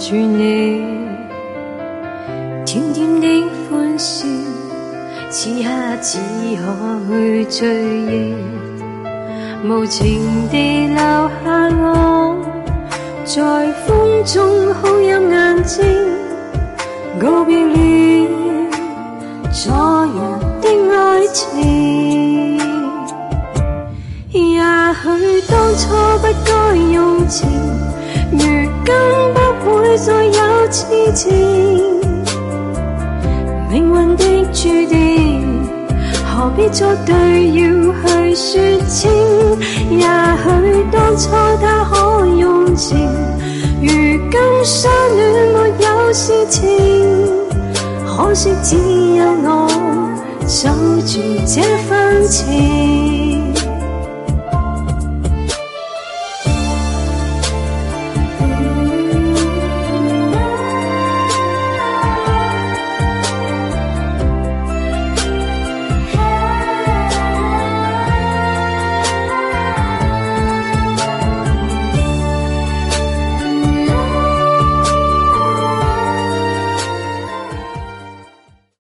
住你，甜甜的欢笑，此刻只可去追忆，无情地留下我，在风中好阴眼睛，告别了昨日的爱情。也许当初不该用情，如今不会再有痴情。命运的注定，何必作对要去说清？也许当初他可用情，如今相恋没有事情。可惜只有我守住这份情。